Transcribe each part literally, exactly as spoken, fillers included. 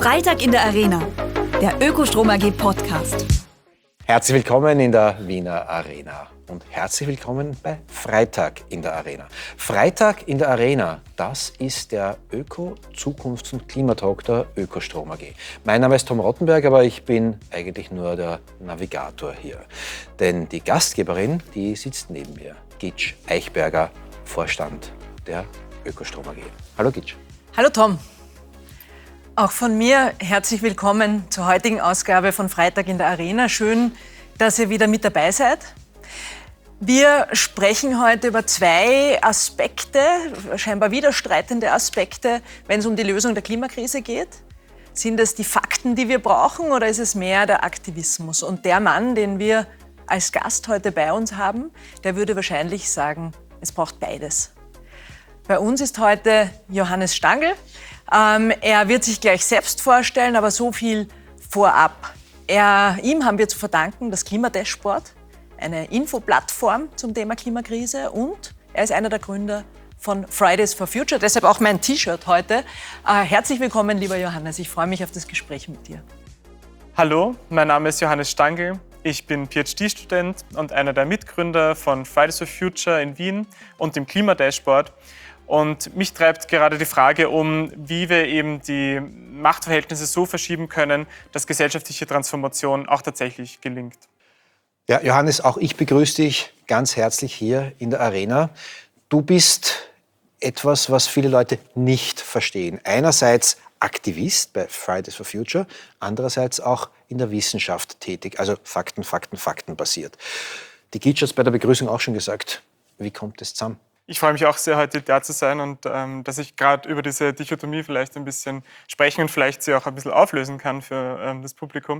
Freitag in der Arena, der Ökostrom A G Podcast. Herzlich willkommen in der Wiener Arena und herzlich willkommen bei Freitag in der Arena. Freitag in der Arena, das ist der Öko-Zukunfts- und Klimatalk der Ökostrom A G. Mein Name ist Tom Rottenberg, aber ich bin eigentlich nur der Navigator hier. Denn die Gastgeberin, die sitzt neben mir, Gitsch Eichberger, Vorstand der Ökostrom A G. Hallo Gitsch. Hallo Tom. Auch von mir herzlich willkommen zur heutigen Ausgabe von Freitag in der Arena. Schön, dass ihr wieder mit dabei seid. Wir sprechen heute über zwei Aspekte, scheinbar widerstreitende Aspekte, wenn es um die Lösung der Klimakrise geht. Sind es die Fakten, die wir brauchen, oder ist es mehr der Aktivismus? Und der Mann, den wir als Gast heute bei uns haben, der würde wahrscheinlich sagen, es braucht beides. Bei uns ist heute Johannes Stangl. Ähm, er wird sich gleich selbst vorstellen, aber so viel vorab. Er, ihm haben wir zu verdanken das Klimadashboard, eine Infoplattform zum Thema Klimakrise, und er ist einer der Gründer von Fridays for Future, deshalb auch mein T-Shirt heute. Äh, herzlich willkommen, lieber Johannes, ich freue mich auf das Gespräch mit dir. Hallo, mein Name ist Johannes Stangl. Ich bin PhD-Student und einer der Mitgründer von Fridays for Future in Wien und dem Klimadashboard. Und mich treibt gerade die Frage um, wie wir eben die Machtverhältnisse so verschieben können, dass gesellschaftliche Transformation auch tatsächlich gelingt. Ja, Johannes, auch ich begrüße dich ganz herzlich hier in der Arena. Du bist etwas, was viele Leute nicht verstehen. Einerseits Aktivist bei Fridays for Future, andererseits auch in der Wissenschaft tätig, also Fakten, Fakten, Fakten basiert. Die Gitsch hat es bei der Begrüßung auch schon gesagt. Wie kommt es zusammen? Ich freue mich auch sehr, heute da zu sein und ähm, dass ich gerade über diese Dichotomie vielleicht ein bisschen sprechen und vielleicht sie auch ein bisschen auflösen kann für ähm, das Publikum.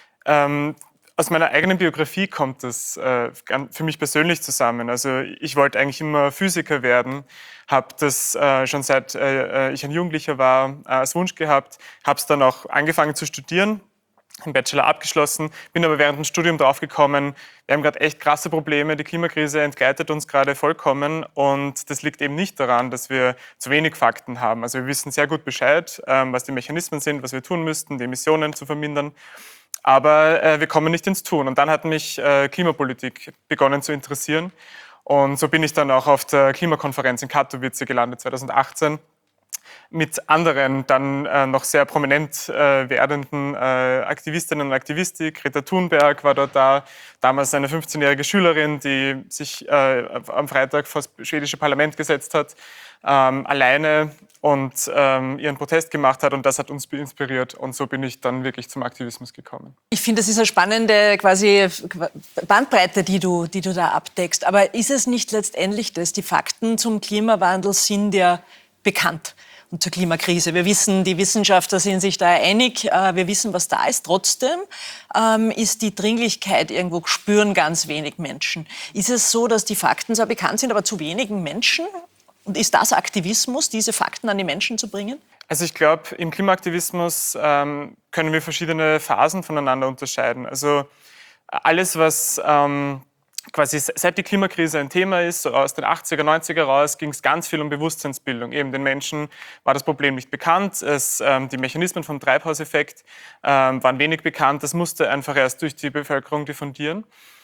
Ähm, aus meiner eigenen Biografie kommt das äh, für mich persönlich zusammen. Also ich wollte eigentlich immer Physiker werden, habe das äh, schon seit äh, ich ein Jugendlicher war äh, als Wunsch gehabt, habe es dann auch angefangen zu studieren, einen Bachelor abgeschlossen, bin aber während dem Studium draufgekommen, wir haben gerade echt krasse Probleme, die Klimakrise entgleitet uns gerade vollkommen, und das liegt eben nicht daran, dass wir zu wenig Fakten haben. Also wir wissen sehr gut Bescheid, was die Mechanismen sind, was wir tun müssten, die Emissionen zu vermindern, aber äh, wir kommen nicht ins Tun. Und dann hat mich äh, Klimapolitik begonnen zu interessieren, und so bin ich dann auch auf der Klimakonferenz in Katowice gelandet zweitausendachtzehn. Mit anderen dann äh, noch sehr prominent äh, werdenden äh, Aktivistinnen und Aktivisten. Greta Thunberg war dort da, damals eine fünfzehnjährige Schülerin, die sich äh, am Freitag vor das schwedische Parlament gesetzt hat, ähm, alleine, und ähm, ihren Protest gemacht hat, und das hat uns inspiriert, und so bin ich dann wirklich zum Aktivismus gekommen. Ich finde, das ist eine spannende quasi Bandbreite, die du, die du da abdeckst. Aber ist es nicht letztendlich das? Die Fakten zum Klimawandel sind ja bekannt. Und zur Klimakrise. Wir wissen, die Wissenschaftler sind sich da einig, wir wissen, was da ist. Trotzdem ähm, ist die Dringlichkeit irgendwo, spüren ganz wenig Menschen. Ist es so, dass die Fakten zwar bekannt sind, aber zu wenigen Menschen? Und ist das Aktivismus, diese Fakten an die Menschen zu bringen? Also ich glaube, im Klimaaktivismus ähm, können wir verschiedene Phasen voneinander unterscheiden. Also alles, was ähm, quasi seit die Klimakrise ein Thema ist, so aus den achtziger, neunziger raus, ging es ganz viel um Bewusstseinsbildung. Eben den Menschen war das Problem nicht bekannt, es, ähm, die Mechanismen vom Treibhauseffekt ähm, waren wenig bekannt, das musste einfach erst durch die Bevölkerung diffundieren.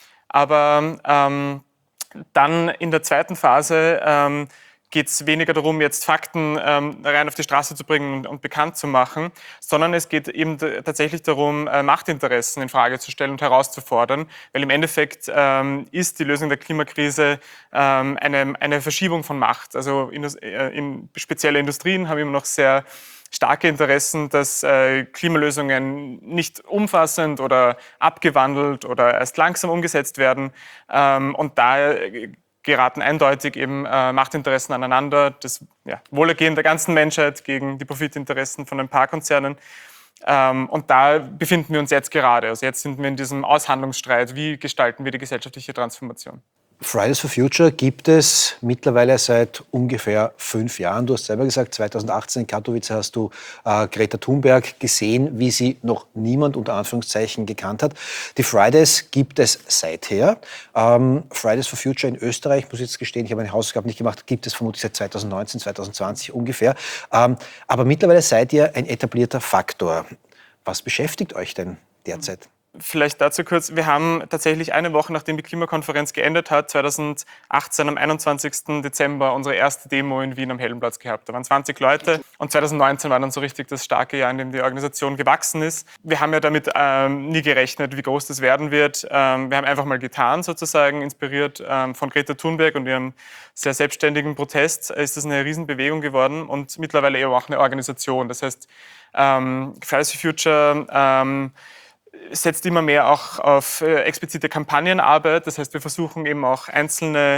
Aber ähm, dann in der zweiten Phase ähm, geht es weniger darum, jetzt Fakten ähm, rein auf die Straße zu bringen und, und bekannt zu machen, sondern es geht eben tatsächlich darum, äh, Machtinteressen in Frage zu stellen und herauszufordern, weil im Endeffekt ähm, ist die Lösung der Klimakrise ähm, eine, eine Verschiebung von Macht. Also in, in spezielle Industrien haben immer noch sehr starke Interessen, dass äh, Klimalösungen nicht umfassend oder abgewandelt oder erst langsam umgesetzt werden, ähm, und da äh, geraten eindeutig eben äh, Machtinteressen aneinander, das ja, Wohlergehen der ganzen Menschheit gegen die Profitinteressen von ein paar Konzernen. Ähm, und da befinden wir uns jetzt gerade. Also jetzt sind wir in diesem Aushandlungsstreit, wie gestalten wir die gesellschaftliche Transformation. Fridays for Future gibt es mittlerweile seit ungefähr fünf Jahren. Du hast selber gesagt, zweitausendachtzehn in Katowice hast du äh, Greta Thunberg gesehen, wie sie noch niemand unter Anführungszeichen gekannt hat. Die Fridays gibt es seither. Ähm, Fridays for Future in Österreich, muss ich jetzt gestehen, ich habe meine Hausaufgaben nicht gemacht, gibt es vermutlich seit zweitausendneunzehn, zweitausendzwanzig ungefähr. Ähm, aber mittlerweile seid ihr ein etablierter Faktor. Was beschäftigt euch denn derzeit? Vielleicht dazu kurz, wir haben tatsächlich eine Woche, nachdem die Klimakonferenz geendet hat, zweitausendachtzehn am einundzwanzigsten Dezember unsere erste Demo in Wien am Heldenplatz gehabt. Da waren zwanzig Leute und zweitausendneunzehn war dann so richtig das starke Jahr, in dem die Organisation gewachsen ist. Wir haben ja damit ähm, nie gerechnet, wie groß das werden wird. Ähm, wir haben einfach mal getan sozusagen, inspiriert ähm, von Greta Thunberg und ihrem sehr selbstständigen Protest ist das eine Riesenbewegung geworden und mittlerweile eben auch eine Organisation. Das heißt, ähm, Fridays for Future ähm, setzt immer mehr auch auf äh, explizite Kampagnenarbeit. Das heißt, wir versuchen eben auch einzelne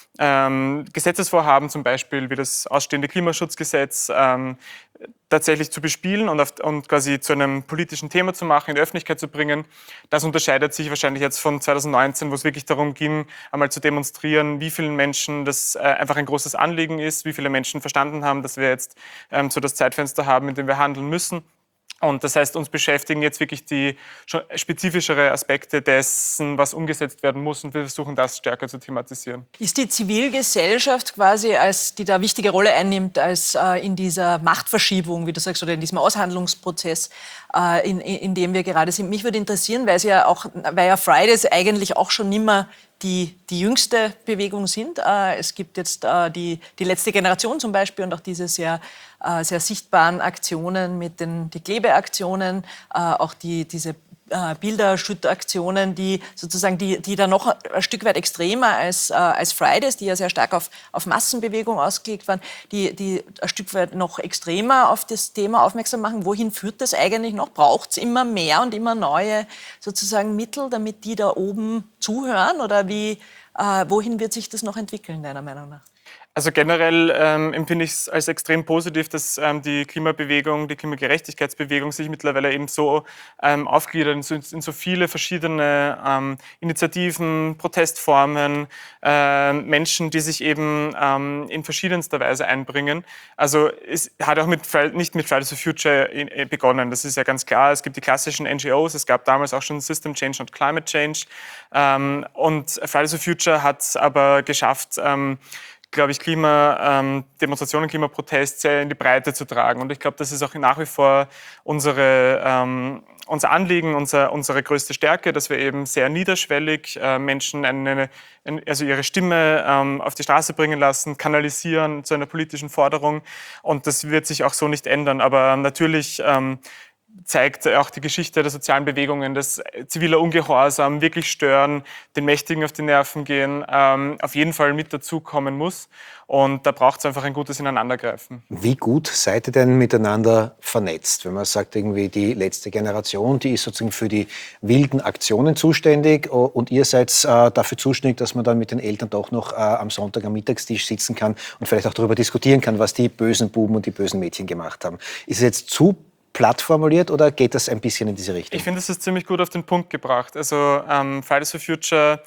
ähm, Gesetzesvorhaben, zum Beispiel wie das ausstehende Klimaschutzgesetz, ähm, tatsächlich zu bespielen und, auf, und quasi zu einem politischen Thema zu machen, in die Öffentlichkeit zu bringen. Das unterscheidet sich wahrscheinlich jetzt von zweitausendneunzehn, wo es wirklich darum ging, einmal zu demonstrieren, wie vielen Menschen das äh, einfach ein großes Anliegen ist, wie viele Menschen verstanden haben, dass wir jetzt ähm, so das Zeitfenster haben, in dem wir handeln müssen. Und das heißt, uns beschäftigen jetzt wirklich die schon spezifischere Aspekte dessen, was umgesetzt werden muss, und wir versuchen, das stärker zu thematisieren. Ist die Zivilgesellschaft quasi, als die da wichtige Rolle einnimmt, als äh, in dieser Machtverschiebung, wie du sagst, oder in diesem Aushandlungsprozess, äh, in, in, in dem wir gerade sind? Mich würde interessieren, weil, sie ja auch, weil ja Fridays eigentlich auch schon nimmer die, die jüngste Bewegung sind. Äh, es gibt jetzt äh, die, die letzte Generation zum Beispiel und auch diese sehr, äh, sehr sichtbaren Aktionen mit den die Klebeaktionen, äh, auch die, diese äh, Bilderschüttaktionen, die sozusagen die, die da noch ein Stück weit extremer als, äh, als Fridays, die ja sehr stark auf, auf Massenbewegung ausgelegt waren, die, die ein Stück weit noch extremer auf das Thema aufmerksam machen. Wohin führt das eigentlich noch? Braucht es immer mehr und immer neue sozusagen Mittel, damit die da oben zuhören? Oder wie, äh, wohin wird sich das noch entwickeln, deiner Meinung nach? Also generell ähm, empfinde ich es als extrem positiv, dass ähm, die Klimabewegung, die Klimagerechtigkeitsbewegung sich mittlerweile eben so ähm, aufgliedert in so, in so viele verschiedene ähm, Initiativen, Protestformen, äh, Menschen, die sich eben ähm, in verschiedenster Weise einbringen. Also es hat auch mit, nicht mit Fridays for Future begonnen, das ist ja ganz klar. Es gibt die klassischen N G Os, es gab damals auch schon System Change und Climate Change. Ähm, und Fridays for Future hat es aber geschafft, ähm, glaube ich, Klimademonstrationen, ähm, Klimaprotest sehr in die Breite zu tragen. Und ich glaube, das ist auch nach wie vor unsere, ähm, unser Anliegen, unser, unsere größte Stärke, dass wir eben sehr niederschwellig äh, Menschen eine, eine, also ihre Stimme ähm, auf die Straße bringen lassen, kanalisieren zu einer politischen Forderung. Und das wird sich auch so nicht ändern. Aber natürlich ähm, zeigt auch die Geschichte der sozialen Bewegungen, dass ziviler Ungehorsam, wirklich stören, den Mächtigen auf die Nerven gehen, ähm, auf jeden Fall mit dazukommen muss. Und da braucht es einfach ein gutes Ineinandergreifen. Wie gut seid ihr denn miteinander vernetzt? Wenn man sagt, irgendwie die letzte Generation, die ist sozusagen für die wilden Aktionen zuständig und ihr seid äh, dafür zuständig, dass man dann mit den Eltern doch noch äh, am Sonntag am Mittagstisch sitzen kann und vielleicht auch darüber diskutieren kann, was die bösen Buben und die bösen Mädchen gemacht haben. Ist es jetzt zu platt formuliert oder geht das ein bisschen in diese Richtung? Ich finde, das ist ziemlich gut auf den Punkt gebracht. Also ähm, Fridays for Future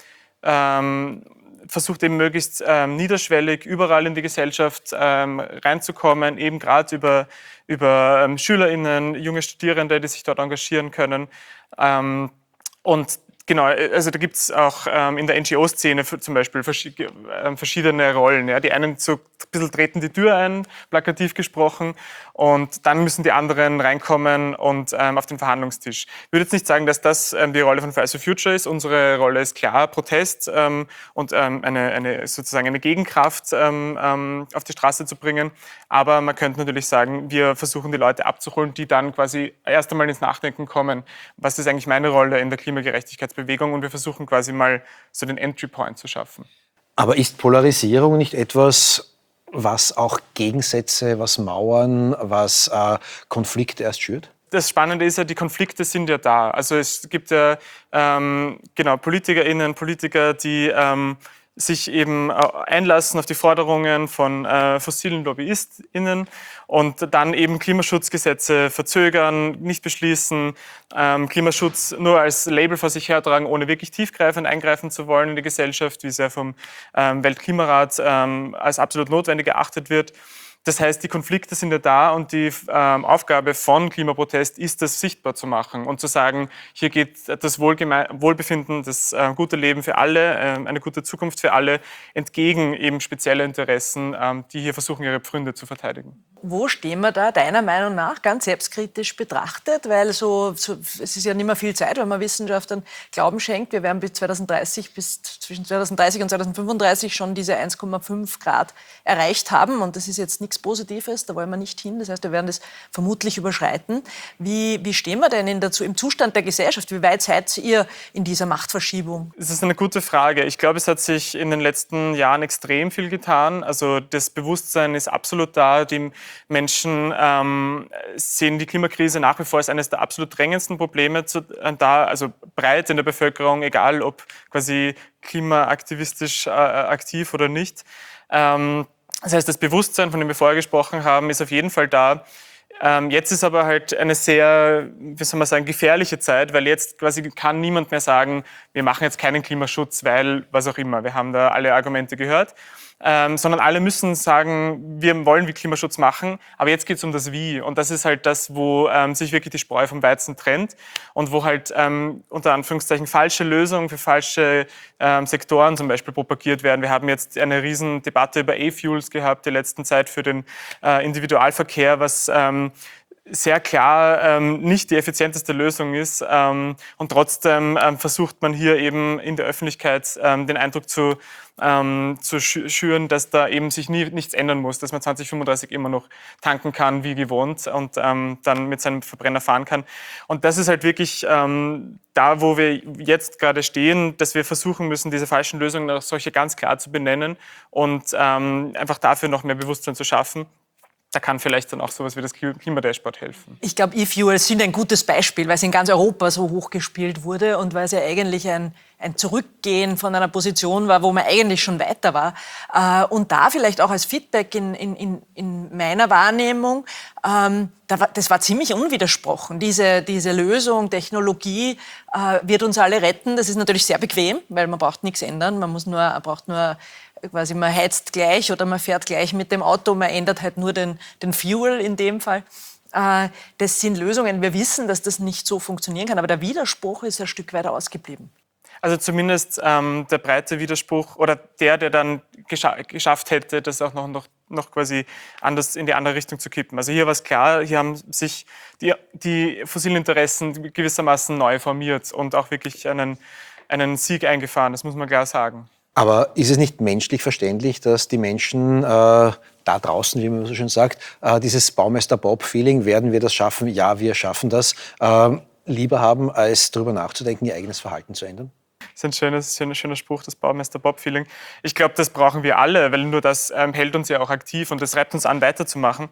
ähm, versucht eben möglichst ähm, niederschwellig überall in die Gesellschaft ähm, reinzukommen, eben gerade über, über ähm, SchülerInnen, junge Studierende, die sich dort engagieren können. Ähm, und Genau, also da gibt es auch ähm, in der N G O-Szene zum Beispiel äh, verschiedene Rollen. Ja. Die einen so ein bisschen treten die Tür ein, plakativ gesprochen, und dann müssen die anderen reinkommen und ähm, auf den Verhandlungstisch. Ich würde jetzt nicht sagen, dass das ähm, die Rolle von Fridays for Future ist. Unsere Rolle ist klar Protest ähm, und ähm, eine, eine, sozusagen eine Gegenkraft ähm, ähm, auf die Straße zu bringen. Aber man könnte natürlich sagen, wir versuchen die Leute abzuholen, die dann quasi erst einmal ins Nachdenken kommen, was ist eigentlich meine Rolle in der Klimagerechtigkeitsbewegung. Bewegung, und wir versuchen quasi mal so den Entry Point zu schaffen. Aber ist Polarisierung nicht etwas, was auch Gegensätze, was Mauern, was äh, Konflikte erst schürt? Das Spannende ist ja, die Konflikte sind ja da. Also es gibt ja ähm, genau PolitikerInnen, Politiker, die ähm, sich eben einlassen auf die Forderungen von äh, fossilen LobbyistInnen und dann eben Klimaschutzgesetze verzögern, nicht beschließen, ähm, Klimaschutz nur als Label vor sich hertragen, ohne wirklich tiefgreifend eingreifen zu wollen in die Gesellschaft, wie es ja vom ähm, Weltklimarat ähm, als absolut notwendig erachtet wird. Das heißt, die Konflikte sind ja da und die ähm, Aufgabe von Klimaprotest ist, das sichtbar zu machen und zu sagen, hier geht das Wohlgeme- Wohlbefinden, das äh, gute Leben für alle, äh, eine gute Zukunft für alle entgegen eben spezielle Interessen, ähm, die hier versuchen, ihre Pfründe zu verteidigen. Wo stehen wir da, deiner Meinung nach, ganz selbstkritisch betrachtet? Weil so, so, es ist ja nicht mehr viel Zeit, wenn man Wissenschaftlern Glauben schenkt. Wir werden bis zweitausenddreißig, bis zwischen zweitausenddreißig und zweitausendfünfunddreißig schon diese eins Komma fünf Grad erreicht haben. Und das ist jetzt nichts Positives, da wollen wir nicht hin. Das heißt, wir werden das vermutlich überschreiten. Wie, wie stehen wir denn in dazu, im Zustand der Gesellschaft? Wie weit seid ihr in dieser Machtverschiebung? Das ist eine gute Frage. Ich glaube, es hat sich in den letzten Jahren extrem viel getan. Also das Bewusstsein ist absolut da. Die Menschen ähm, sehen die Klimakrise nach wie vor als eines der absolut drängendsten Probleme zu, äh, da, also breit in der Bevölkerung, egal ob quasi klimaaktivistisch äh, aktiv oder nicht. Ähm, das heißt, das Bewusstsein, von dem wir vorher gesprochen haben, ist auf jeden Fall da. Ähm, jetzt ist aber halt eine sehr, wie soll man sagen, gefährliche Zeit, weil jetzt quasi kann niemand mehr sagen, wir machen jetzt keinen Klimaschutz, weil was auch immer. Wir haben da alle Argumente gehört. Ähm, sondern alle müssen sagen, wir wollen wie Klimaschutz machen, aber jetzt geht es um das Wie. Und das ist halt das, wo ähm, sich wirklich die Spreu vom Weizen trennt und wo halt ähm, unter Anführungszeichen falsche Lösungen für falsche ähm, Sektoren zum Beispiel propagiert werden. Wir haben jetzt eine riesen Debatte über E-Fuels gehabt, die letzten Zeit für den äh, Individualverkehr, was ähm, sehr klar ähm, nicht die effizienteste Lösung ist. Ähm, und trotzdem ähm, versucht man hier eben in der Öffentlichkeit ähm, den Eindruck zu, ähm, zu schüren, dass da eben sich nie, nichts ändern muss, dass man zwanzig fünfunddreißig immer noch tanken kann wie gewohnt und ähm, dann mit seinem Verbrenner fahren kann. Und das ist halt wirklich ähm, da, wo wir jetzt gerade stehen, dass wir versuchen müssen, diese falschen Lösungen als solche ganz klar zu benennen und ähm, einfach dafür noch mehr Bewusstsein zu schaffen. Da kann vielleicht dann auch sowas wie das Klimadashboard helfen. Ich glaube, E-Fuels sind ein gutes Beispiel, weil es in ganz Europa so hochgespielt wurde und weil es ja eigentlich ein, ein Zurückgehen von einer Position war, wo man eigentlich schon weiter war. Und da vielleicht auch als Feedback in, in, in meiner Wahrnehmung, ähm, das war ziemlich unwidersprochen. Diese, diese Lösung, Technologie äh, wird uns alle retten. Das ist natürlich sehr bequem, weil man braucht nichts ändern. Man muss nur, braucht nur quasi, man heizt gleich oder man fährt gleich mit dem Auto, man ändert halt nur den, den Fuel in dem Fall. Äh, das sind Lösungen, wir wissen, dass das nicht so funktionieren kann, aber der Widerspruch ist ein Stück weiter ausgeblieben. Also zumindest ähm, der breite Widerspruch oder der, der dann gescha- geschafft hätte, das auch noch, noch, noch quasi anders in die andere Richtung zu kippen. Also hier war es klar, hier haben sich die, die fossilen Interessen gewissermaßen neu formiert und auch wirklich einen, einen Sieg eingefahren, das muss man klar sagen. Aber ist es nicht menschlich verständlich, dass die Menschen äh, da draußen, wie man so schön sagt, äh, dieses Baumeister-Bob-Feeling, werden wir das schaffen? Ja, wir schaffen das, äh, lieber haben, als darüber nachzudenken, ihr eigenes Verhalten zu ändern? Das ist ein schönes, schöner, schöner Spruch, das Baumeister-Bob-Feeling. Ich glaube, das brauchen wir alle, weil nur das ähm, hält uns ja auch aktiv und das reibt uns an, weiterzumachen.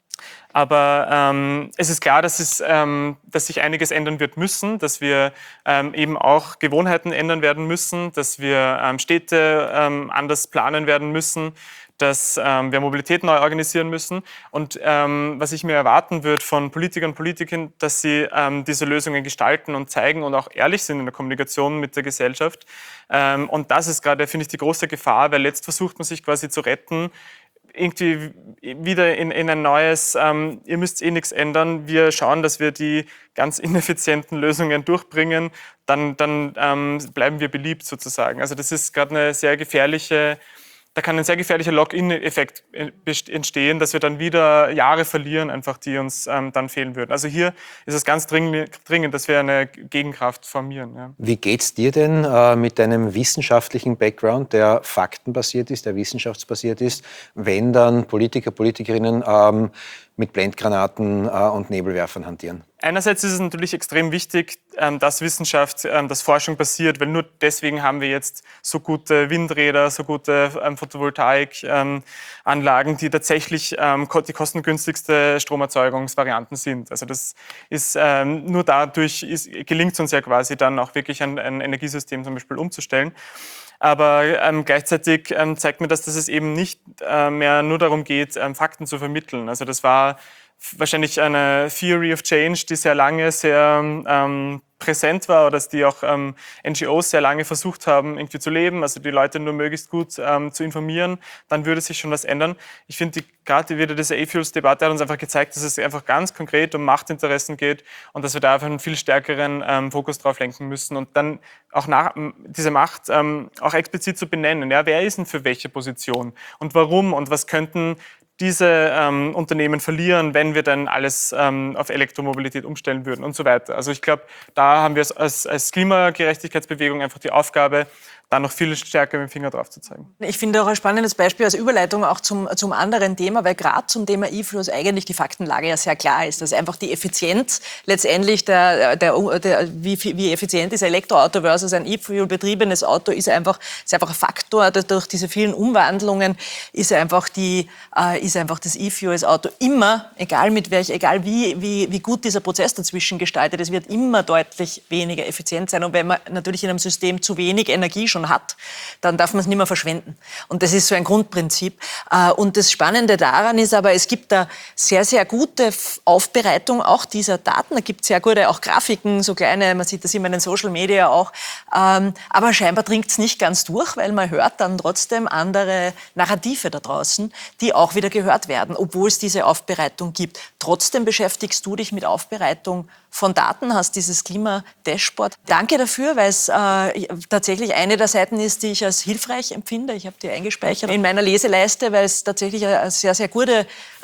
Aber ähm, es ist klar, dass, es, ähm, dass sich einiges ändern wird müssen, dass wir ähm, eben auch Gewohnheiten ändern werden müssen, dass wir ähm, Städte ähm, anders planen werden müssen, dass ähm, wir Mobilität neu organisieren müssen. Und ähm, was ich mir erwarten würde von Politikern und Politikern, dass sie ähm, diese Lösungen gestalten und zeigen und auch ehrlich sind in der Kommunikation mit der Gesellschaft. Ähm, und das ist gerade, finde ich, die große Gefahr, weil jetzt versucht man sich quasi zu retten, irgendwie wieder in, in ein neues, ähm, ihr müsst eh nichts ändern, wir schauen, dass wir die ganz ineffizienten Lösungen durchbringen, dann, dann ähm, bleiben wir beliebt sozusagen. Also das ist gerade eine sehr gefährliche, da kann ein sehr gefährlicher Lock-in-Effekt entstehen, dass wir dann wieder Jahre verlieren, einfach, die uns ähm, dann fehlen würden. Also hier ist es ganz dringend, dringend dass wir eine Gegenkraft formieren. Ja. Wie geht's dir denn äh, mit deinem wissenschaftlichen Background, der faktenbasiert ist, der wissenschaftsbasiert ist, wenn dann Politiker, Politikerinnen ähm, mit Blendgranaten äh, und Nebelwerfern hantieren? Einerseits ist es natürlich extrem wichtig, dass Wissenschaft, dass Forschung passiert, weil nur deswegen haben wir jetzt so gute Windräder, so gute Photovoltaikanlagen, die tatsächlich die kostengünstigste Stromerzeugungsvarianten sind. Also das ist nur dadurch ist, gelingt es uns ja quasi dann auch wirklich ein, ein Energiesystem zum Beispiel umzustellen. Aber ähm, gleichzeitig ähm, zeigt mir das, dass es eben nicht äh, mehr nur darum geht, ähm, Fakten zu vermitteln. Also das war wahrscheinlich eine Theory of Change, die sehr lange sehr ähm, präsent war oder die auch ähm, N G Os sehr lange versucht haben, irgendwie zu leben, also die Leute nur möglichst gut ähm, zu informieren, dann würde sich schon was ändern. Ich finde, die, gerade wieder diese E-Fuels-Debatte hat uns einfach gezeigt, dass es einfach ganz konkret um Machtinteressen geht und dass wir da einfach einen viel stärkeren ähm, Fokus drauf lenken müssen und dann auch nach, diese Macht ähm, auch explizit zu benennen. Ja, wer ist denn für welche Position und warum und was könnten diese ähm, Unternehmen verlieren, wenn wir dann alles ähm, auf Elektromobilität umstellen würden und so weiter. Also ich glaube, da haben wir als, als Klimagerechtigkeitsbewegung einfach die Aufgabe, da noch viel stärker mit dem Finger drauf zu zeigen. Ich finde auch ein spannendes Beispiel als Überleitung auch zum, zum anderen Thema, weil gerade zum Thema E-Fuels eigentlich die Faktenlage ja sehr klar ist, dass einfach die Effizienz letztendlich, der, der, der, wie, wie effizient ist ein Elektroauto versus ein E-Fuel-betriebenes Auto, ist einfach, ist einfach ein Faktor. Durch diese vielen Umwandlungen ist einfach, die, äh, ist einfach das E-Fuels-Auto immer, egal mit welch, egal wie, wie, wie gut dieser Prozess dazwischen gestaltet, es wird immer deutlich weniger effizient sein. Und wenn man natürlich in einem System zu wenig Energie schon hat, dann darf man es nicht mehr verschwenden. Und das ist so ein Grundprinzip. Und das Spannende daran ist aber, es gibt da sehr, sehr gute Aufbereitung auch dieser Daten. Da gibt es sehr gute auch Grafiken, so kleine, man sieht das immer in den Social Media auch. Aber scheinbar dringt es nicht ganz durch, weil man hört dann trotzdem andere Narrative da draußen, die auch wieder gehört werden, obwohl es diese Aufbereitung gibt. Trotzdem beschäftigst du dich mit Aufbereitung von Daten, hast dieses Klima-Dashboard. Danke dafür, weil es äh, tatsächlich eine der Seiten ist, die ich als hilfreich empfinde. Ich habe die eingespeichert in meiner Leseleiste, weil es tatsächlich eine sehr, sehr gute,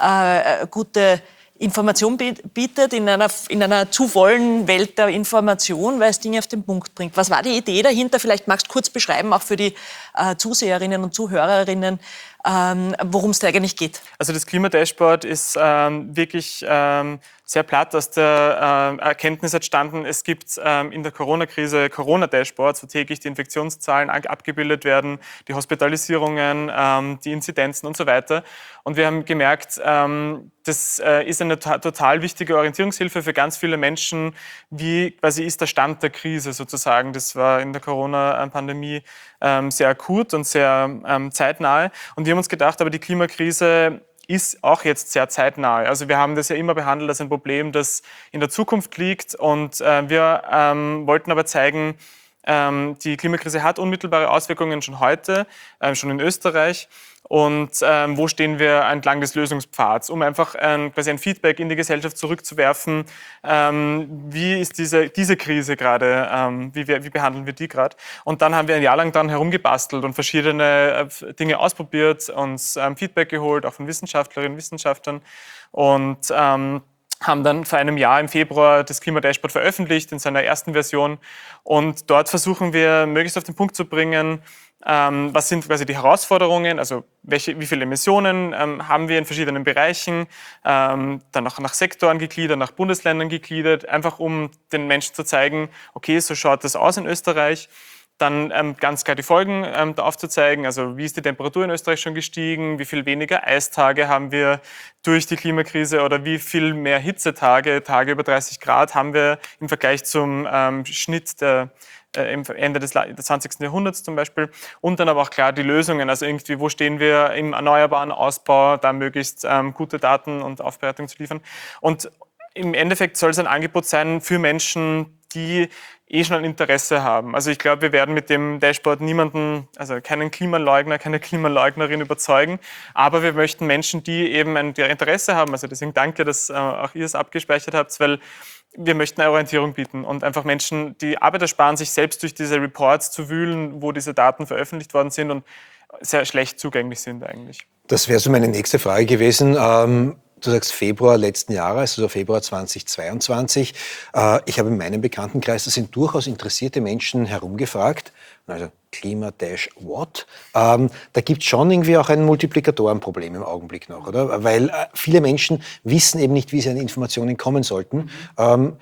äh, gute Information bietet in einer, in einer zu vollen Welt der Information, weil es Dinge auf den Punkt bringt. Was war die Idee dahinter? Vielleicht magst du kurz beschreiben, auch für die äh, Zuseherinnen und Zuhörerinnen, ähm, worum es da eigentlich geht. Also das Klimadashboard ist ähm, wirklich ähm, sehr platt aus der äh, Erkenntnis entstanden. Es gibt ähm, in der Corona-Krise Corona-Dashboards, wo täglich die Infektionszahlen abgebildet werden, die Hospitalisierungen, ähm, die Inzidenzen und so weiter. Und wir haben gemerkt, ähm, das äh, ist eine total wichtige Orientierungshilfe für ganz viele Menschen. Wie quasi ist der Stand der Krise sozusagen? Das war in der Corona-Pandemie ähm, sehr akut und sehr ähm, zeitnahe. Und wir haben uns gedacht, aber die Klimakrise ist auch jetzt sehr zeitnah. Also wir haben das ja immer behandelt als ein Problem, das in der Zukunft liegt. Und äh, wir ähm, wollten aber zeigen, ähm, die Klimakrise hat unmittelbare Auswirkungen schon heute, äh, schon in Österreich. Und ähm, wo stehen wir entlang des Lösungspfads, um einfach ähm, quasi ein Feedback in die Gesellschaft zurückzuwerfen. Ähm, wie ist diese, diese Krise gerade, ähm, wie, wie behandeln wir die gerade? Und dann haben wir ein Jahr lang dann herumgebastelt und verschiedene äh, Dinge ausprobiert, uns ähm, Feedback geholt, auch von Wissenschaftlerinnen und Wissenschaftlern. Und ähm, haben dann vor einem Jahr im Februar das Klimadashboard veröffentlicht in seiner ersten Version. Und dort versuchen wir, möglichst auf den Punkt zu bringen, Ähm, was sind quasi die Herausforderungen, also welche, wie viele Emissionen ähm, haben wir in verschiedenen Bereichen, ähm, dann auch nach Sektoren gegliedert, nach Bundesländern gegliedert, einfach um den Menschen zu zeigen, okay, so schaut das aus in Österreich. Dann ähm, ganz klar die Folgen ähm, aufzuzeigen, also wie ist die Temperatur in Österreich schon gestiegen, wie viel weniger Eistage haben wir durch die Klimakrise oder wie viel mehr Hitzetage, Tage über dreißig Grad haben wir im Vergleich zum ähm, Schnitt der Ende des zwanzigsten Jahrhunderts zum Beispiel. Und dann aber auch klar die Lösungen, also irgendwie, wo stehen wir im erneuerbaren Ausbau, da möglichst ähm, gute Daten und Aufbereitung zu liefern. Und im Endeffekt soll es ein Angebot sein für Menschen, die eh schon ein Interesse haben. Also ich glaube, wir werden mit dem Dashboard niemanden, also keinen Klimaleugner, keine Klimaleugnerin überzeugen, aber wir möchten Menschen, die eben ein Interesse haben, also deswegen danke, dass äh, auch ihr es abgespeichert habt, weil wir möchten eine Orientierung bieten und einfach Menschen, die Arbeit ersparen, sich selbst durch diese Reports zu wühlen, wo diese Daten veröffentlicht worden sind und sehr schlecht zugänglich sind eigentlich. Das wäre so meine nächste Frage gewesen. Ähm, du sagst Februar letzten Jahres, also Februar zweitausendzweiundzwanzig. Äh, ich habe in meinem Bekanntenkreis, da sind durchaus interessierte Menschen herumgefragt, also Klima-What. Ähm, da gibt es schon irgendwie auch ein Multiplikatorenproblem im Augenblick noch, oder? Weil äh, viele Menschen wissen eben nicht, wie sie an Informationen kommen sollten. Ähm,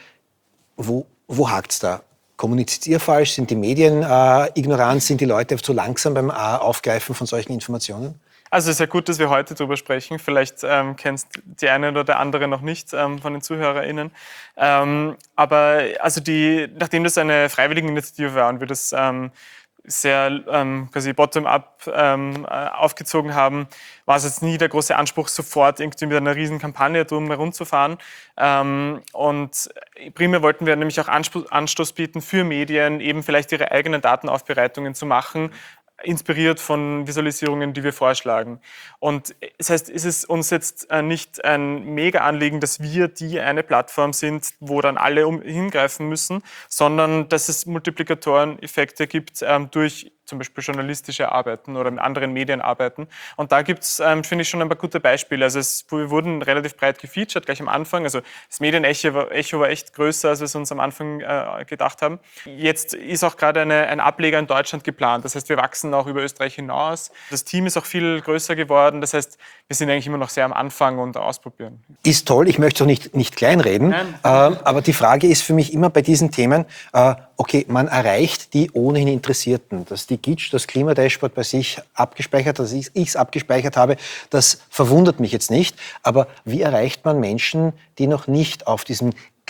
wo wo hakt es da? Kommuniziert ihr falsch? Sind die Medien äh, ignorant? Sind die Leute zu langsam beim äh, Aufgreifen von solchen Informationen? Also es ist ja gut, dass wir heute darüber sprechen. Vielleicht ähm, kennst die eine oder der andere noch nicht ähm, von den ZuhörerInnen. Ähm, aber also die, nachdem das eine freiwillige Initiative war und wir das ähm, sehr ähm, quasi bottom-up ähm, aufgezogen haben, war es jetzt nie der große Anspruch, sofort irgendwie mit einer riesen Kampagne drum herumzufahren. Ähm, und primär wollten wir nämlich auch Anstoß bieten für Medien, eben vielleicht ihre eigenen Datenaufbereitungen zu machen, inspiriert von Visualisierungen, die wir vorschlagen. Und das heißt, ist es uns jetzt nicht ein Mega-Anliegen, dass wir die eine Plattform sind, wo dann alle um, hingreifen müssen, sondern dass es Multiplikatoreneffekte gibt ähm, durch zum Beispiel journalistische Arbeiten oder in anderen Medien arbeiten. Und da gibt es, ähm, finde ich, schon ein paar gute Beispiele. Also es, wir wurden relativ breit gefeatured, gleich am Anfang. Also das Medienecho war, Echo war echt größer, als wir es uns am Anfang äh, gedacht haben. Jetzt ist auch gerade eine, ein Ableger in Deutschland geplant. Das heißt, wir wachsen auch über Österreich hinaus. Das Team ist auch viel größer geworden. Das heißt, wir sind eigentlich immer noch sehr am Anfang und ausprobieren. Ist toll, ich möchte es auch nicht, nicht kleinreden. Ähm, aber die Frage ist für mich immer bei diesen Themen, äh, okay, man erreicht die ohnehin Interessierten. Dass die Gitsch das Klimadashboard bei sich abgespeichert, dass ich es abgespeichert habe, das verwundert mich jetzt nicht. Aber wie erreicht man Menschen, die noch nicht auf diesem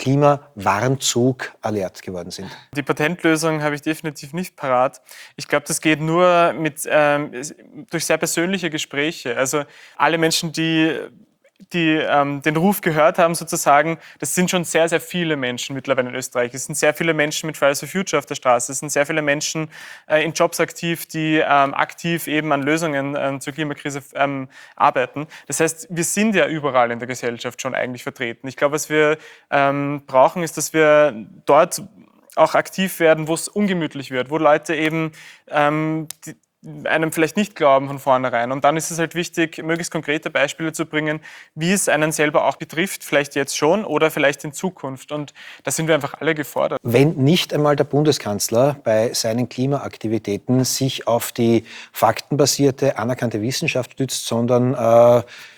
Klimawarnzug alert geworden sind? Die Patentlösung habe ich definitiv nicht parat. Ich glaube, das geht nur mit, ähm, durch sehr persönliche Gespräche. Also alle Menschen, die die ähm, den Ruf gehört haben sozusagen, das sind schon sehr, sehr viele Menschen mittlerweile in Österreich. Es sind sehr viele Menschen mit Fridays for Future auf der Straße. Es sind sehr viele Menschen äh, in Jobs aktiv, die ähm, aktiv eben an Lösungen ähm, zur Klimakrise ähm, arbeiten. Das heißt, wir sind ja überall in der Gesellschaft schon eigentlich vertreten. Ich glaube, was wir ähm, brauchen, ist, dass wir dort auch aktiv werden, wo es ungemütlich wird, wo Leute eben ähm, die, einem vielleicht nicht glauben von vornherein. Und dann ist es halt wichtig, möglichst konkrete Beispiele zu bringen, wie es einen selber auch betrifft, vielleicht jetzt schon oder vielleicht in Zukunft. Und da sind wir einfach alle gefordert. Wenn nicht einmal der Bundeskanzler bei seinen Klimaaktivitäten sich auf die faktenbasierte, anerkannte Wissenschaft stützt, sondern äh,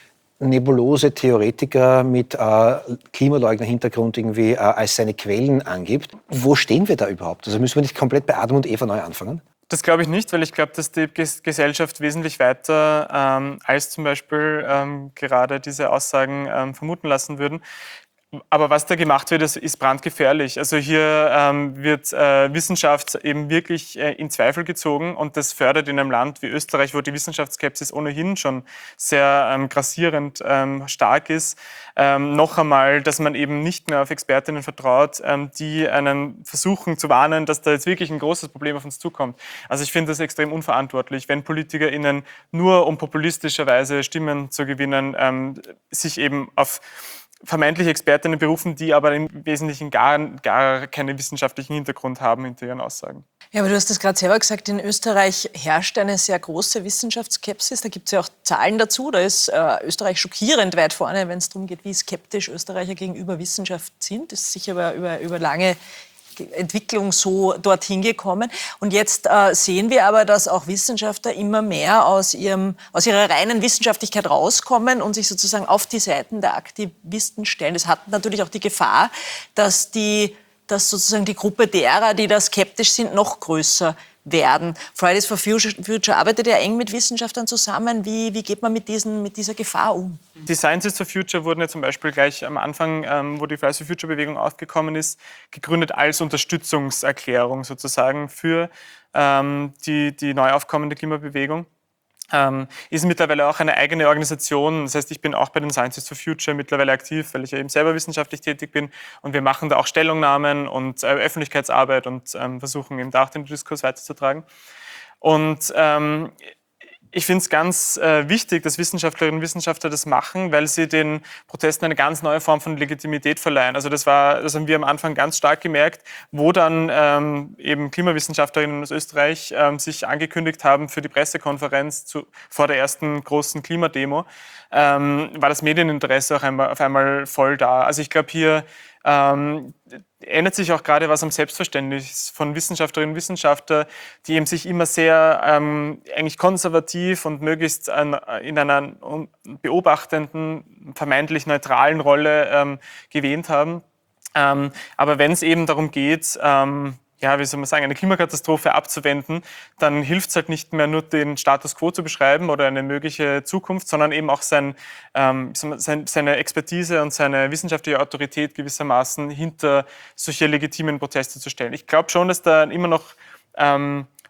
nebulose Theoretiker mit äh, Klimaleugner-Hintergrund irgendwie äh, als seine Quellen angibt, wo stehen wir da überhaupt? Also müssen wir nicht komplett bei Adam und Eva neu anfangen? Das glaube ich nicht, weil ich glaube, dass die Gesellschaft wesentlich weiter ähm, als zum Beispiel ähm, gerade diese Aussagen ähm, vermuten lassen würden. Aber was da gemacht wird, ist, ist brandgefährlich. Also hier ähm, wird äh, Wissenschaft eben wirklich äh, in Zweifel gezogen und das fördert in einem Land wie Österreich, wo die Wissenschaftsskepsis ohnehin schon sehr ähm, grassierend ähm, stark ist, ähm, noch einmal, dass man eben nicht mehr auf Expertinnen vertraut, ähm, die einen versuchen zu warnen, dass da jetzt wirklich ein großes Problem auf uns zukommt. Also ich finde das extrem unverantwortlich, wenn PolitikerInnen nur um populistischerweise Stimmen zu gewinnen, ähm, sich eben auf vermeintliche Expertinnen berufen, die aber im Wesentlichen gar, gar keinen wissenschaftlichen Hintergrund haben hinter ihren Aussagen. Ja, aber du hast das gerade selber gesagt, in Österreich herrscht eine sehr große Wissenschaftsskepsis. Da gibt es ja auch Zahlen dazu. Da ist äh, Österreich schockierend weit vorne, wenn es darum geht, wie skeptisch Österreicher gegenüber Wissenschaft sind. Das ist sicher über, über, über lange Entwicklung so dorthin gekommen. Und jetzt äh, sehen wir aber, dass auch Wissenschaftler immer mehr aus, ihrem, aus ihrer reinen Wissenschaftlichkeit rauskommen und sich sozusagen auf die Seiten der Aktivisten stellen. Das hat natürlich auch die Gefahr, dass, die, dass sozusagen die Gruppe derer, die da skeptisch sind, noch größer werden. Fridays for Future arbeitet ja eng mit Wissenschaftlern zusammen. Wie, wie geht man mit, diesen, mit dieser Gefahr um? Die Scientists for Future wurden ja zum Beispiel gleich am Anfang, ähm, wo die Fridays for Future Bewegung aufgekommen ist, gegründet als Unterstützungserklärung sozusagen für ähm, die, die neu aufkommende Klimabewegung. Ähm, ist mittlerweile auch eine eigene Organisation. Das heißt, ich bin auch bei den Scientists for Future mittlerweile aktiv, weil ich ja eben selber wissenschaftlich tätig bin. Und wir machen da auch Stellungnahmen und äh, Öffentlichkeitsarbeit und ähm, versuchen eben da auch den Diskurs weiterzutragen. Und ähm, ich finde es ganz äh, wichtig, dass Wissenschaftlerinnen und Wissenschaftler das machen, weil sie den Protesten eine ganz neue Form von Legitimität verleihen. Also das war, das haben wir am Anfang ganz stark gemerkt, wo dann ähm, eben Klimawissenschaftlerinnen aus Österreich ähm, sich angekündigt haben für die Pressekonferenz zu, vor der ersten großen Klimademo, ähm, war das Medieninteresse auch einmal, auf einmal voll da. Also ich glaube, hier ähm, ändert sich auch gerade was am Selbstverständnis von Wissenschaftlerinnen und Wissenschaftlern, die eben sich immer sehr ähm, eigentlich konservativ und möglichst an, in einer beobachtenden, vermeintlich neutralen Rolle ähm, gewähnt haben. Ähm, aber wenn es eben darum geht, ähm, ja, wie soll man sagen, eine Klimakatastrophe abzuwenden, dann hilft es halt nicht mehr nur den Status quo zu beschreiben oder eine mögliche Zukunft, sondern eben auch sein, ähm, sein, seine Expertise und seine wissenschaftliche Autorität gewissermaßen hinter solche legitimen Proteste zu stellen. Ich glaube schon, dass da immer noch ähm,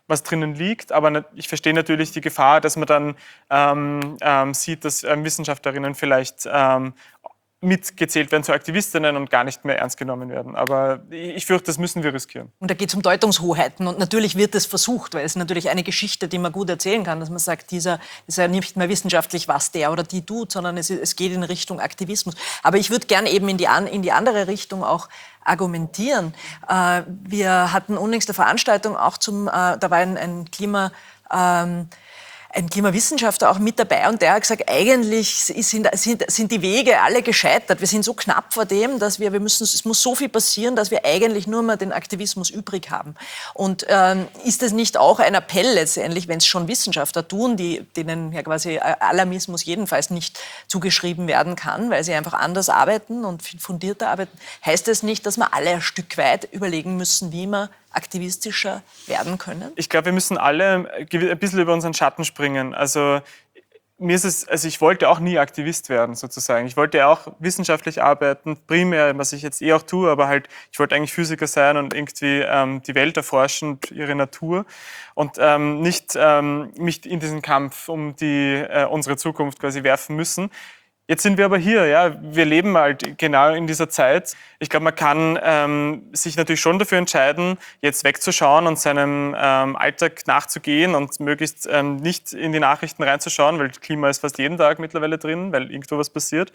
was drinnen liegt, aber ich verstehe natürlich die Gefahr, dass man dann ähm, ähm, sieht, dass ähm, Wissenschaftlerinnen vielleicht ähm, mitgezählt werden zu Aktivistinnen und gar nicht mehr ernst genommen werden. Aber ich fürchte, das müssen wir riskieren. Und da geht es um Deutungshoheiten. Und natürlich wird es versucht, weil es ist natürlich eine Geschichte, die man gut erzählen kann, dass man sagt, dieser ist ja nicht mehr wissenschaftlich, was der oder die tut, sondern es, es geht in Richtung Aktivismus. Aber ich würde gerne eben in die, in die andere Richtung auch argumentieren. Äh, wir hatten unlängst eine Veranstaltung auch zum, äh, da war ein, ein Klima... Ähm, ein Klimawissenschaftler auch mit dabei und der hat gesagt, eigentlich sind, sind, sind die Wege alle gescheitert. Wir sind so knapp vor dem, dass wir, wir müssen, es muss so viel passieren, dass wir eigentlich nur mal den Aktivismus übrig haben. Und ähm, ist das nicht auch ein Appell letztendlich, wenn es schon Wissenschaftler tun, die, denen ja quasi Alarmismus jedenfalls nicht zugeschrieben werden kann, weil sie einfach anders arbeiten und fundierter arbeiten, heißt das nicht, dass wir alle ein Stück weit überlegen müssen, wie wir aktivistischer werden können? Ich glaube, wir müssen alle ein bisschen über unseren Schatten springen. Also mir ist es, also ich wollte auch nie Aktivist werden, sozusagen. Ich wollte auch wissenschaftlich arbeiten, primär, was ich jetzt eh auch tue, aber halt, ich wollte eigentlich Physiker sein und irgendwie ähm, die Welt erforschen und ihre Natur und ähm, nicht ähm, mich in diesen Kampf um die, äh, unsere Zukunft quasi werfen müssen. Jetzt sind wir aber hier, ja. Wir leben halt genau in dieser Zeit. Ich glaube, man kann ähm, sich natürlich schon dafür entscheiden, jetzt wegzuschauen und seinem ähm, Alltag nachzugehen und möglichst ähm, nicht in die Nachrichten reinzuschauen, weil Klima ist fast jeden Tag mittlerweile drin, weil irgendwo was passiert.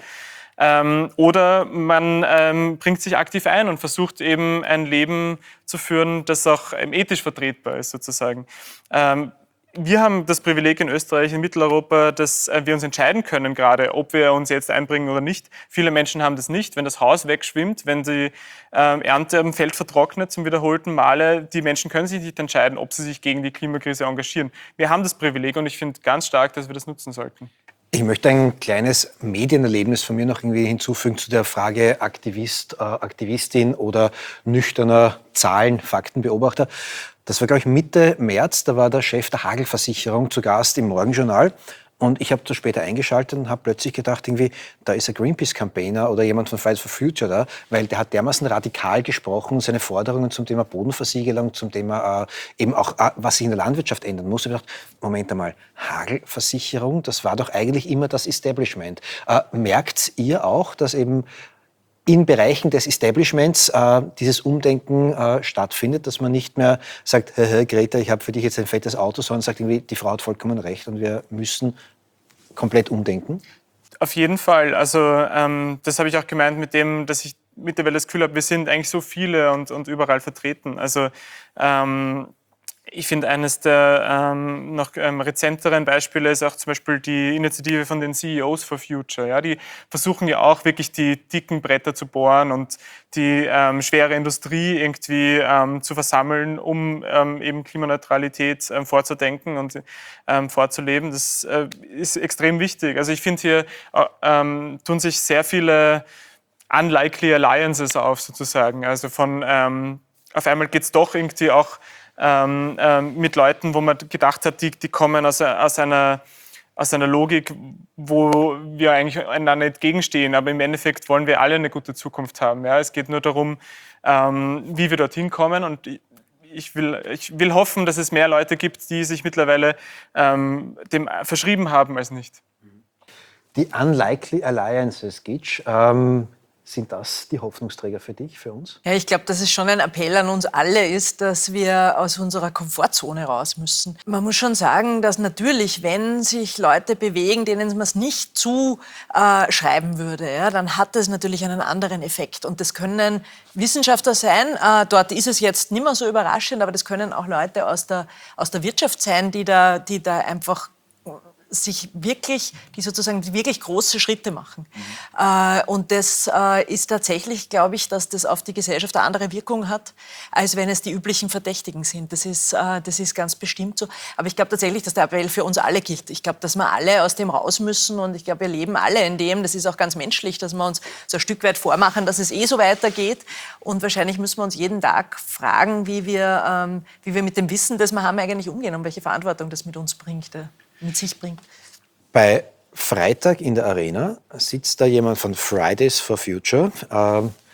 Ähm, oder man ähm, bringt sich aktiv ein und versucht eben ein Leben zu führen, das auch ähm, ethisch vertretbar ist, sozusagen. Ähm, Wir haben das Privileg in Österreich, in Mitteleuropa, dass wir uns entscheiden können gerade, ob wir uns jetzt einbringen oder nicht. Viele Menschen haben das nicht. Wenn das Haus wegschwimmt, wenn die äh, Ernte am Feld vertrocknet zum wiederholten Male, die Menschen können sich nicht entscheiden, ob sie sich gegen die Klimakrise engagieren. Wir haben das Privileg und ich finde ganz stark, dass wir das nutzen sollten. Ich möchte ein kleines Medienerlebnis von mir noch irgendwie hinzufügen zu der Frage Aktivist, äh, Aktivistin oder nüchterner Zahlen, Faktenbeobachter. Das war, glaube ich, Mitte März, da war der Chef der Hagelversicherung zu Gast im Morgenjournal. Und ich habe da später eingeschaltet und habe plötzlich gedacht, irgendwie, da ist ein Greenpeace-Campaigner oder jemand von Fridays for Future da, weil der hat dermaßen radikal gesprochen, seine Forderungen zum Thema Bodenversiegelung, zum Thema äh, eben auch, äh, was sich in der Landwirtschaft ändern muss. Ich habe gedacht, Moment einmal, Hagelversicherung, das war doch eigentlich immer das Establishment. Äh, merkt ihr auch, dass eben in Bereichen des Establishments äh, dieses Umdenken äh, stattfindet, dass man nicht mehr sagt, hey, hey, Greta, ich habe für dich jetzt ein fettes Auto, sondern sagt irgendwie, die Frau hat vollkommen recht und wir müssen komplett umdenken? Auf jeden Fall. Also ähm, das habe ich auch gemeint mit dem, dass ich mittlerweile das Gefühl habe, wir sind eigentlich so viele und, und überall vertreten. Also ähm, ich finde, eines der ähm, noch ähm, rezenteren Beispiele ist auch zum Beispiel die Initiative von den C E Os for Future. Ja? Die versuchen ja auch wirklich die dicken Bretter zu bohren und die ähm, schwere Industrie irgendwie ähm, zu versammeln, um ähm, eben Klimaneutralität ähm, vorzudenken und ähm, vorzuleben. Das äh, ist extrem wichtig. Also ich finde, hier äh, ähm, tun sich sehr viele unlikely alliances auf, sozusagen. Also von ähm, auf einmal geht es doch irgendwie auch Ähm, ähm, mit Leuten, wo man gedacht hat, die, die kommen aus, aus, einer, aus einer Logik, wo wir eigentlich einander entgegenstehen. Aber im Endeffekt wollen wir alle eine gute Zukunft haben. Ja? Es geht nur darum, ähm, wie wir dorthin kommen. Und ich will, ich will hoffen, dass es mehr Leute gibt, die sich mittlerweile ähm, dem verschrieben haben als nicht. Die Unlikely Alliances, Gitsch, ähm sind das die Hoffnungsträger für dich, für uns? Ja, ich glaube, dass es schon ein Appell an uns alle ist, dass wir aus unserer Komfortzone raus müssen. Man muss schon sagen, dass natürlich, wenn sich Leute bewegen, denen man es nicht zuschreiben äh, würde, ja, dann hat das natürlich einen anderen Effekt. Und das können Wissenschaftler sein, äh, dort ist es jetzt nicht mehr so überraschend, aber das können auch Leute aus der, aus der Wirtschaft sein, die da, die da einfach sich wirklich, die sozusagen die wirklich große Schritte machen. Mhm. Äh, und das äh, ist tatsächlich, glaube ich, dass das auf die Gesellschaft eine andere Wirkung hat, als wenn es die üblichen Verdächtigen sind. Das ist, äh, das ist ganz bestimmt so. Aber ich glaube tatsächlich, dass der Appell für uns alle gilt. Ich glaube, dass wir alle aus dem raus müssen und ich glaube, wir leben alle in dem. Das ist auch ganz menschlich, dass wir uns so ein Stück weit vormachen, dass es eh so weitergeht. Und wahrscheinlich müssen wir uns jeden Tag fragen, wie wir, ähm, wie wir mit dem Wissen, das wir haben, eigentlich umgehen und welche Verantwortung das mit uns bringt. Äh. mit sich bringt. Bei Freitag in der Arena sitzt da jemand von Fridays for Future. Ähm,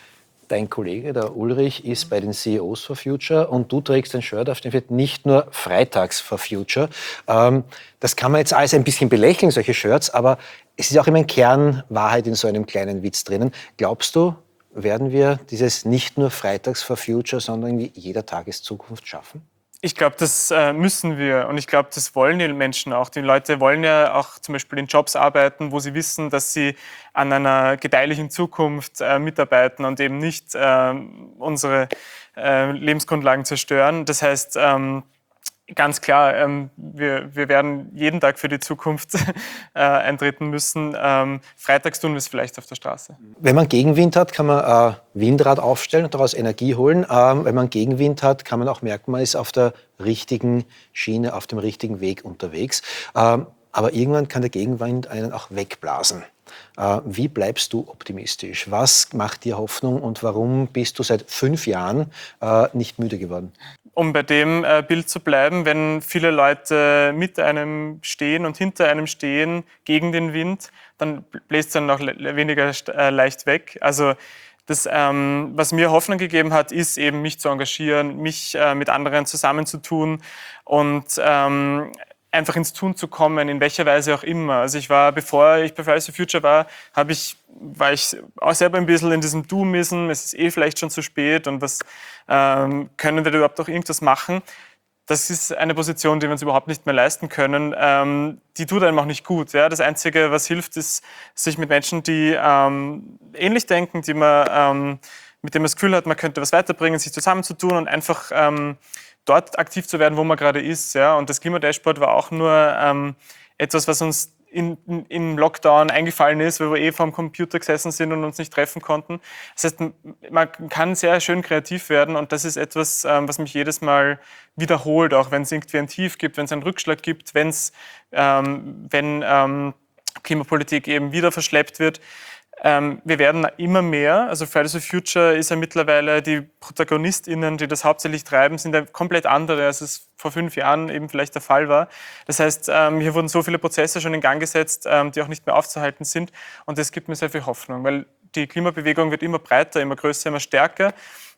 Dein Kollege, der Ulrich, ist bei den C E Os for Future und du trägst ein Shirt, auf dem steht nicht nur Freitags for Future. Ähm, das kann man jetzt alles ein bisschen belächeln, solche Shirts, aber es ist auch immer ein Kern Wahrheit in so einem kleinen Witz drinnen. Glaubst du, werden wir dieses nicht nur Freitags for Future, sondern irgendwie jeder Tageszukunft schaffen? Ich glaube, das äh, müssen wir und ich glaube, das wollen die Menschen auch. Die Leute wollen ja auch zum Beispiel in Jobs arbeiten, wo sie wissen, dass sie an einer gedeihlichen Zukunft äh, mitarbeiten und eben nicht äh, unsere äh, Lebensgrundlagen zerstören. Das heißt, ähm, ganz klar, ähm, wir, wir werden jeden Tag für die Zukunft äh, eintreten müssen. Ähm, freitags tun wir es vielleicht auf der Straße. Wenn man Gegenwind hat, kann man ein Windrad aufstellen und daraus Energie holen. Ähm, wenn man Gegenwind hat, kann man auch merken, man ist auf der richtigen Schiene, auf dem richtigen Weg unterwegs. Ähm, aber irgendwann kann der Gegenwind einen auch wegblasen. Äh, wie bleibst du optimistisch? Was macht dir Hoffnung und warum bist du seit fünf Jahren äh, nicht müde geworden? Um bei dem äh, Bild zu bleiben, wenn viele Leute mit einem stehen und hinter einem stehen gegen den Wind, dann bläst es dann noch le- weniger äh, leicht weg. Also das, ähm, was mir Hoffnung gegeben hat, ist eben mich zu engagieren, mich äh, mit anderen zusammenzutun und ähm, einfach ins Tun zu kommen, in welcher Weise auch immer. Also ich war, bevor ich bei Fridays for Future war, habe ich, war ich auch selber ein bisschen in diesem Doomism, es ist eh vielleicht schon zu spät und was ähm, können wir da überhaupt noch irgendwas machen? Das ist eine Position, die wir uns überhaupt nicht mehr leisten können. Ähm, die tut einem auch nicht gut. Ja? Das Einzige, was hilft, ist, sich mit Menschen, die ähm, ähnlich denken, die man, ähm, mit denen man das Gefühl hat, man könnte was weiterbringen, sich zusammenzutun und einfach ähm, dort aktiv zu werden, wo man gerade ist. Ja? Und das Klimadashboard war auch nur ähm, etwas, was uns in, in, im Lockdown eingefallen ist, weil wir eh vor dem Computer gesessen sind und uns nicht treffen konnten. Das heißt, man kann sehr schön kreativ werden und das ist etwas, ähm, was mich jedes Mal wiederholt, auch wenn es irgendwie ein Tief gibt, wenn es einen Rückschlag gibt, wenn's, ähm, wenn ähm, Klimapolitik eben wieder verschleppt wird. Ähm, wir werden immer mehr, also Fridays for Future ist ja mittlerweile, die ProtagonistInnen, die das hauptsächlich treiben, sind ja komplett andere, als es vor fünf Jahren eben vielleicht der Fall war. Das heißt, ähm, hier wurden so viele Prozesse schon in Gang gesetzt, ähm, die auch nicht mehr aufzuhalten sind und das gibt mir sehr viel Hoffnung, weil die Klimabewegung wird immer breiter, immer größer, immer stärker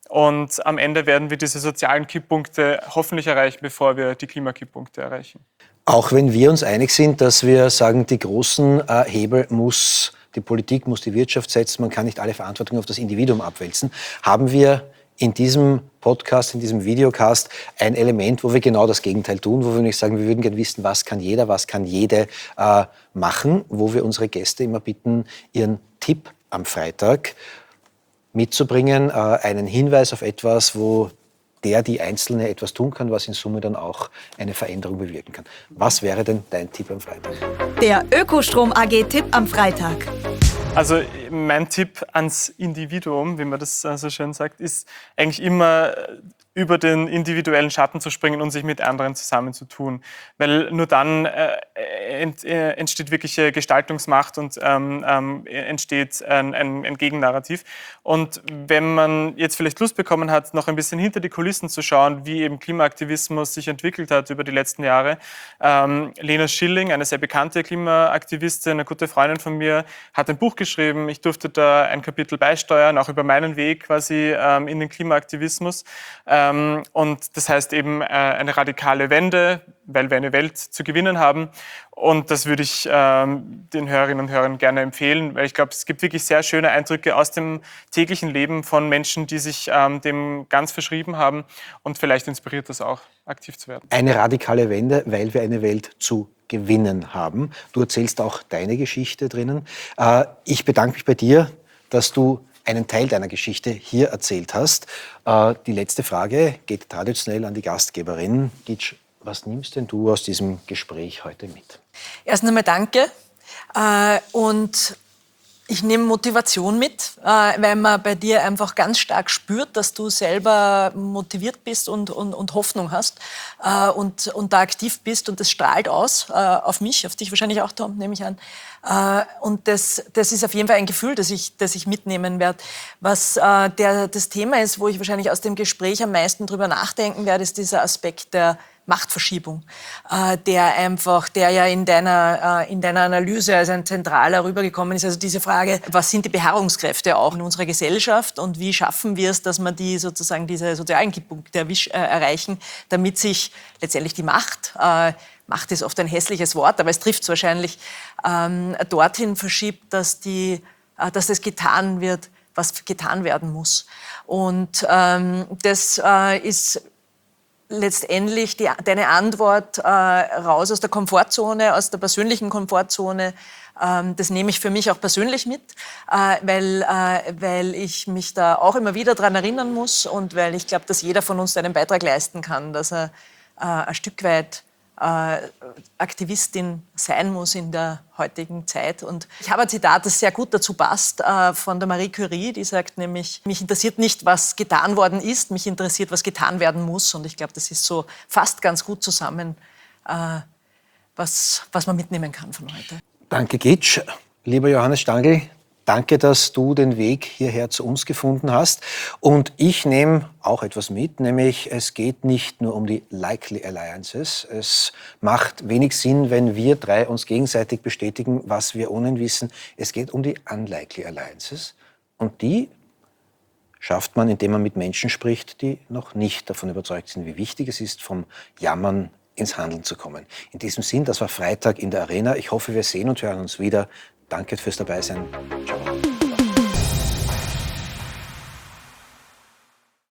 und am Ende werden wir diese sozialen Kipppunkte hoffentlich erreichen, bevor wir die Klimakipppunkte erreichen. Auch wenn wir uns einig sind, dass wir sagen, die großen äh, Hebel muss die Politik, muss die Wirtschaft setzen, man kann nicht alle Verantwortung auf das Individuum abwälzen, haben wir in diesem Podcast, in diesem Videocast ein Element, wo wir genau das Gegenteil tun, wo wir nicht sagen, wir würden gerne wissen, was kann jeder, was kann jede äh, machen, wo wir unsere Gäste immer bitten, ihren Tipp am Freitag mitzubringen, äh, einen Hinweis auf etwas, wo der, die Einzelne etwas tun kann, was in Summe dann auch eine Veränderung bewirken kann. Was wäre denn dein Tipp am Freitag? Der Ökostrom A G-Tipp am Freitag. Also mein Tipp ans Individuum, wie man das so schön sagt, ist eigentlich immer über den individuellen Schatten zu springen und sich mit anderen zusammenzutun. Weil nur dann äh, ent, äh, entsteht wirkliche Gestaltungsmacht und ähm, ähm, entsteht ein, ein, ein Gegennarrativ. Und wenn man jetzt vielleicht Lust bekommen hat, noch ein bisschen hinter die Kulissen zu schauen, wie eben Klimaaktivismus sich entwickelt hat über die letzten Jahre. Ähm, Lena Schilling, eine sehr bekannte Klimaaktivistin, eine gute Freundin von mir, hat ein Buch geschrieben. Ich durfte da ein Kapitel beisteuern, auch über meinen Weg quasi ähm, in den Klimaaktivismus. Ähm, Und das heißt eben äh, eine radikale Wende, weil wir eine Welt zu gewinnen haben. Und das würde ich ähm, den Hörerinnen und Hörern gerne empfehlen, weil ich glaube, es gibt wirklich sehr schöne Eindrücke aus dem täglichen Leben von Menschen, die sich ähm, dem ganz verschrieben haben. Und vielleicht inspiriert das auch, aktiv zu werden. Eine radikale Wende, weil wir eine Welt zu gewinnen haben. Du erzählst auch deine Geschichte drinnen. Äh, ich bedanke mich bei dir, dass du einen Teil deiner Geschichte hier erzählt hast. Äh, die letzte Frage geht traditionell an die Gastgeberin. Gitsch, was nimmst denn du aus diesem Gespräch heute mit? Erst einmal danke. Äh, und ich nehme Motivation mit, äh, weil man bei dir einfach ganz stark spürt, dass du selber motiviert bist und, und, und Hoffnung hast äh, und, und da aktiv bist. Und das strahlt aus äh, auf mich, auf dich wahrscheinlich auch, Tom, nehme ich an. Äh, und das, das ist auf jeden Fall ein Gefühl, das ich, das ich mitnehmen werde. Was äh, der, das Thema ist, wo ich wahrscheinlich aus dem Gespräch am meisten drüber nachdenken werde, ist dieser Aspekt der Machtverschiebung, äh, der einfach, der ja in deiner, äh, in deiner Analyse als ein zentraler rübergekommen ist. Also diese Frage, was sind die Beharrungskräfte auch in unserer Gesellschaft und wie schaffen wir es, dass wir die sozusagen diese sozialen Kipppunkte erwisch, äh, erreichen, damit sich letztendlich die Macht, äh, Macht ist oft ein hässliches Wort, aber es trifft es wahrscheinlich, ähm, dorthin verschiebt, dass, die, äh, dass das getan wird, was getan werden muss. Und ähm, das äh, ist letztendlich die, deine Antwort äh, raus aus der Komfortzone, aus der persönlichen Komfortzone. Ähm, das nehme ich für mich auch persönlich mit, äh, weil, äh, weil ich mich da auch immer wieder daran erinnern muss und weil ich glaube, dass jeder von uns einen Beitrag leisten kann, dass er äh, ein Stück weit äh, Aktivistin sein muss in der heutigen Zeit. Und ich habe ein Zitat, das sehr gut dazu passt, äh, von der Marie Curie, die sagt nämlich, mich interessiert nicht, was getan worden ist, mich interessiert, was getan werden muss. Und ich glaube, das ist so fast ganz gut zusammen, äh, was, was man mitnehmen kann von heute. Danke, Gitsch. Lieber Johannes Stangl, danke, dass du den Weg hierher zu uns gefunden hast. Und ich nehme auch etwas mit, nämlich es geht nicht nur um die Likely Alliances. Es macht wenig Sinn, wenn wir drei uns gegenseitig bestätigen, was wir ohnehin wissen. Es geht um die Unlikely Alliances. Und die schafft man, indem man mit Menschen spricht, die noch nicht davon überzeugt sind, wie wichtig es ist, vom Jammern ins Handeln zu kommen. In diesem Sinn, das war Freitag in der Arena. Ich hoffe, wir sehen und hören uns wieder. Danke fürs Dabeisein. Ciao.